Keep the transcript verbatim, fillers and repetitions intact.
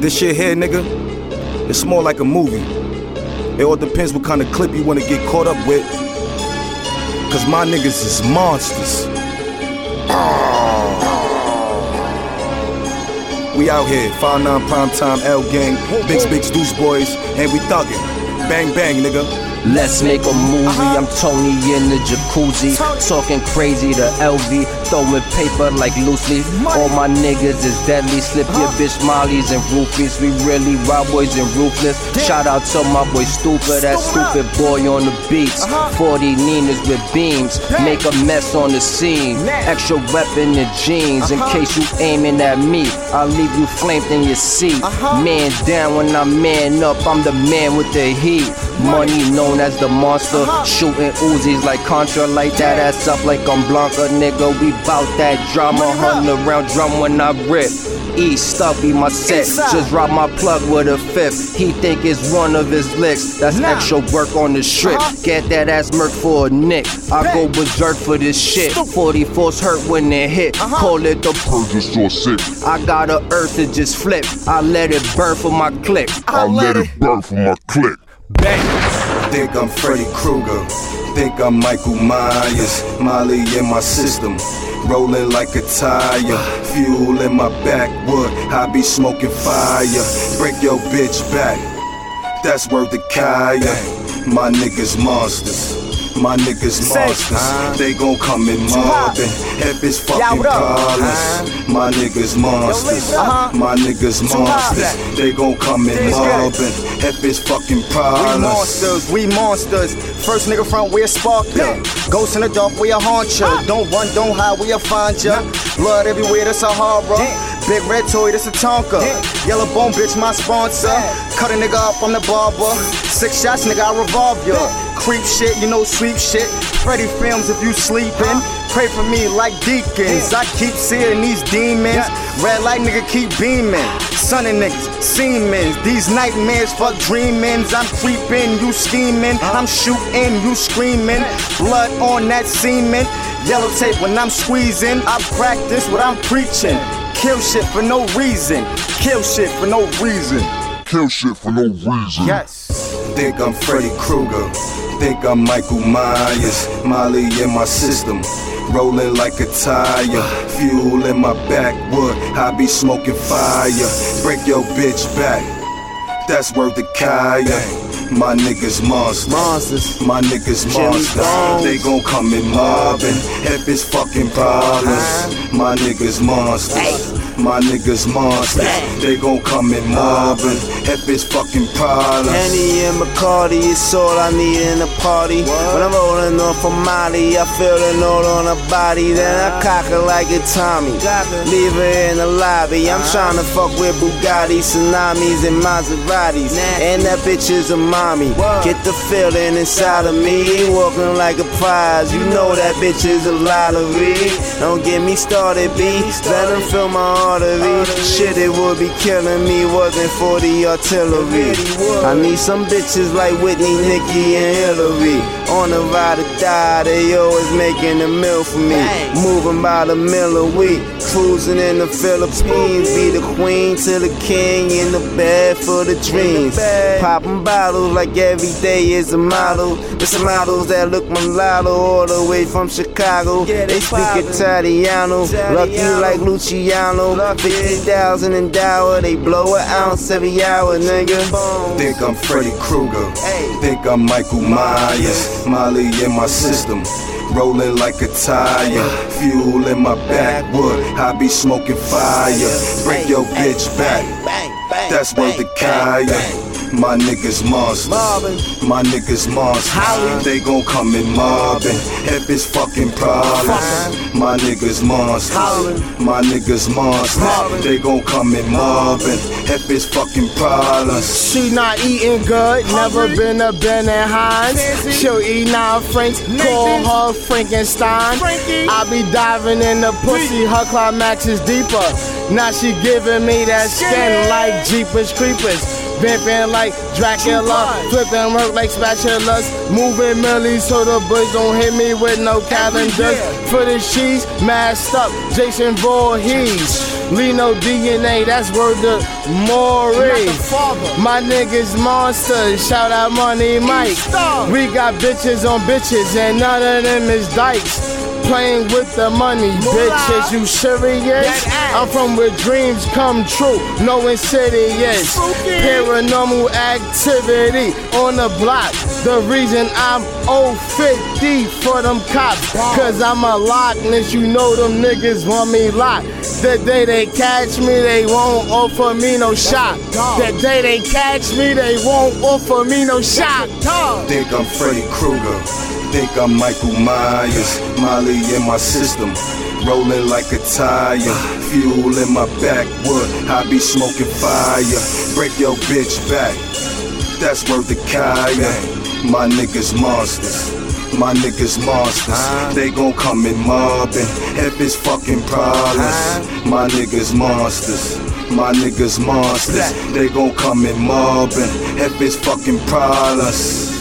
This shit here, nigga, it's more like a movie. It all depends what kind of clip you wanna get caught up with. Cause my niggas is monsters. We out here, five nine Primetime, L Gang, Big Big Deuce Boys, and we thuggin'. Bang bang, nigga. Let's make a movie, uh-huh. I'm Tony in the jacuzzi, talking crazy to L V, throwing paper like loosely. All my niggas is deadly, slip your bitch mollies and roofies. We really wild boys and ruthless. Shout out to my boy Stupid, that stupid boy on the beats. forty Ninas with beams, make a mess on the scene. Extra weapon in jeans, in case you aiming at me, I'll leave you flamed in your seat. Man down when I man up, I'm the man with the heat. Money known as the monster, uh-huh. Shooting Uzis like Contra, light that ass up like I'm Blanca, nigga. We bout that drama, hundred round drum when I rip. E Stubby my set, just drop my plug with a fifth. He think it's one of his licks, that's nah. Extra work on the strip. Uh-huh. Get that ass murk for a nick. I go berserk for this shit. forty-fours hurt when they hit. Uh-huh. Call it the purchase or sick. I got a earth to just flip. I let it burn for my click. I, I let, let it burn for my click. Bang. Think I'm Freddy Krueger, think I'm Michael Myers. Molly in my system, rolling like a tire. Fuel in my backwood, I be smoking fire. Break your bitch back, that's worth the Kaya. My niggas monsters, my niggas monsters. They gon' come in mobbing if it's fucking callers. My niggas monsters, my niggas monsters. They gon' come in mobbing if it's fucking problems. We monsters, we monsters. First nigga front, we'll spark ya. Ghost in the dark, we'll haunt ya. Don't run, don't hide, we'll find ya. Blood everywhere, that's a horror. Big red toy, that's a Tonka. Yellow bone bitch, my sponsor. Cut a nigga up, I'm the barber. Six shots, nigga, I revolve ya. Creep shit, you know sweep shit. Freddy films if you sleepin'. Pray for me like deacons. I keep seeing these demons. Red light nigga keep beaming. Son of niggas, semen. These nightmares fuck dreamings. I'm creeping, you scheming. I'm shooting, you screaming. Blood on that semen. Yellow tape when I'm squeezing. I practice what I'm preaching. Kill shit for no reason. Kill shit for no reason. Kill shit for no reason. Yes. Think I'm Freddy Krueger, think I'm Michael Myers. Molly in my system, rolling like a tire. Fuel in my backwood, I be smoking fire. Break your bitch back, that's worth the Kaya. My niggas monsters, monsters. My niggas monsters. They gon' come in mobbing if it's fucking problems. My niggas monsters, my niggas monsters. They gon' come in mobbing if it's fucking problems. Henny and McCarty, it's all I need in a party. What? When I'm rolling off of Molly, I feel the note on her body. Then I cock her like a Tommy, leave her in the lobby. I'm uh-huh. trying to fuck with Bugatti, tsunamis, and Maseratis. And that bitch is a mommy. What? Get the feeling inside of me, walking like a prize. You know that bitch is a lottery. Don't get me started, B. Let them fill my artery. Shit, it would be killing me, wasn't for the artillery. I need some bitches like Whitney, Nikki, and Hillary. On the ride or die, they always making a meal for me. Moving by the mill a week, cruising in the Philippines. Be the queen to the king, in the bed for the dreams. Popping bottles like every day is a model. There's some models that look mulatto all the way from Chicago. They speak Italiano, lucky like Luciano. Fifty thousand in dower, they blow an ounce every hour, nigga. Think I'm Freddy Krueger, think I'm Michael Myers. Molly in my system, rolling like a tire. Fuel in my backwood, I be smoking fire. Break your bitch back, that's worth the Kaya. My niggas monsters, my niggas monsters. They gon' come in mobbing if it's fucking problems. My niggas monsters, my niggas monsters. They gon' come in mobbing if it's fucking problems. She not eating good, never been a Ben and Hines. She'll eat nine Franks, call her Frankenstein. I be diving in the pussy, her climax is deeper. Now she giving me that skin like Jeepers Creepers. vamping like Dracula, flipping work like spatulas, moving millies so the boys don't hit me with no calendars. For the cheese, masked up, Jason Voorhees. Lino D N A, that's word to Maury. My niggas monsters, shout out Money Mike. We got bitches on bitches and none of them is dykes. Playing with the money, bitches, you serious? I'm from where dreams come true, no insidious. Paranormal activity on the block. The reason I'm oh fifty for them cops, cause I'm a Loch Ness, you know them niggas want me locked. The day they catch me, they won't offer me no shot. The day they catch me, they won't offer me no shot. Think I'm Freddy Krueger, think I'm Michael Myers. Molly in my system, rolling like a tire. Fuel in my backwood, I be smoking fire. Break your bitch back, that's worth the Kaya. My niggas monsters, my niggas monsters. They gon' come in mobbing if it's fucking problems. My niggas monsters, my niggas monsters. They gon' come in mobbing if it's fucking problems.